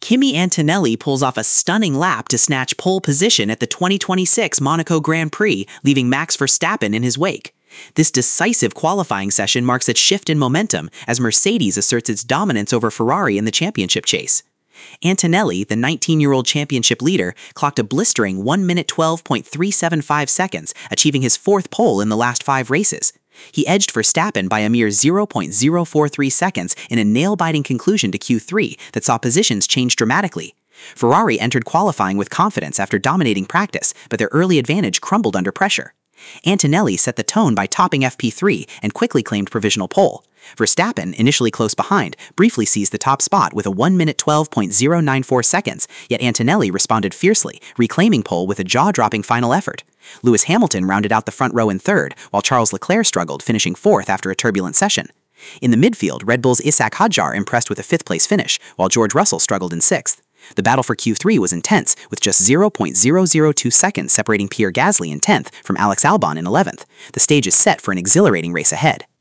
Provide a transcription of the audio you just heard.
Kimi Antonelli pulls off a stunning lap to snatch pole position at the 2026 Monaco Grand Prix, leaving Max Verstappen in his wake. This decisive qualifying session marks a shift in momentum as Mercedes asserts its dominance over Ferrari in the championship chase. Antonelli, the 19-year-old championship leader, clocked a blistering 1 minute 12.375 seconds, achieving his fourth pole in the last 5 races. He edged Verstappen by a mere 0.043 seconds in a nail-biting conclusion to Q3 that saw positions change dramatically. Ferrari entered qualifying with confidence after dominating practice, but their early advantage crumbled under pressure. Antonelli set the tone by topping FP3 and quickly claimed provisional pole. Verstappen, initially close behind, briefly seized the top spot with a 1 minute 12.094 seconds, yet Antonelli responded fiercely, reclaiming pole with a jaw-dropping final effort. Lewis Hamilton rounded out the front row in third, while Charles Leclerc struggled, finishing fourth after a turbulent session. In the midfield, Red Bull's Ishaq Hadjar impressed with a fifth-place finish, while George Russell struggled in sixth. The battle for Q3 was intense, with just 0.002 seconds separating Pierre Gasly in 10th from Alex Albon in 11th. The stage is set for an exhilarating race ahead.